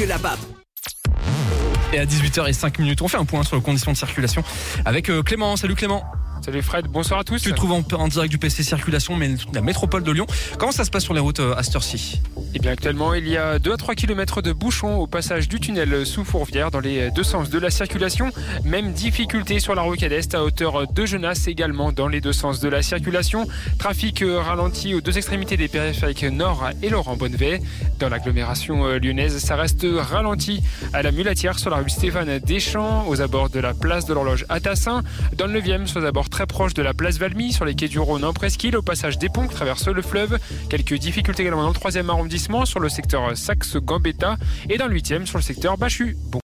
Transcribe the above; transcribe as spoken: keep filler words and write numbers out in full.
mieux là-bas. Et à dix-huit heures cinq, on fait un point sur les conditions de circulation avec Clément. Salut Clément. Salut Fred, bonsoir à tous. Tu te trouves en, en direct du P C Circulation, mais la métropole de Lyon. Comment ça se passe sur les routes à cette heure-ci ? Eh bien actuellement, il y a deux à trois kilomètres de bouchons au passage du tunnel sous Fourvière dans les deux sens de la circulation. Même difficulté sur la rocade Est à hauteur de Genasse également dans les deux sens de la circulation. Trafic ralenti aux deux extrémités des périphériques Nord et Laurent-Bonnevet. Dans l'agglomération lyonnaise, ça reste ralenti à la Mulatière sur la rue Stéphane Deschamps, aux abords de la place de l'Horloge à Tassin. Dans le neuvième, sur les abords très proche de la place Valmy, sur les quais du Rhône en Presqu'île, au passage des ponts qui traversent le fleuve. Quelques difficultés également dans le troisième arrondissement sur le secteur Saxe-Gambetta et dans le huitième sur le secteur Bachu. Bon.